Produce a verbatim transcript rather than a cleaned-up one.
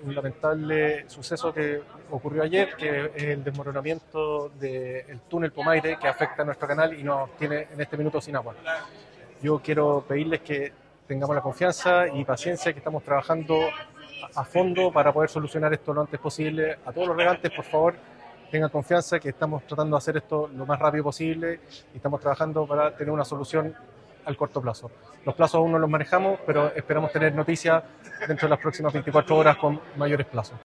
un lamentable suceso que ocurrió ayer, que es el desmoronamiento del túnel Pomaire, que afecta a nuestro canal y nos tiene en este minuto sin agua. Yo quiero pedirles que tengamos la confianza y paciencia, que estamos trabajando a fondo para poder solucionar esto lo antes posible. A todos los regantes, por favor, tengan confianza que estamos tratando de hacer esto lo más rápido posible y estamos trabajando para tener una solución al corto plazo. Los plazos aún no los manejamos, pero esperamos tener noticias dentro de las próximas veinticuatro horas con mayores plazos.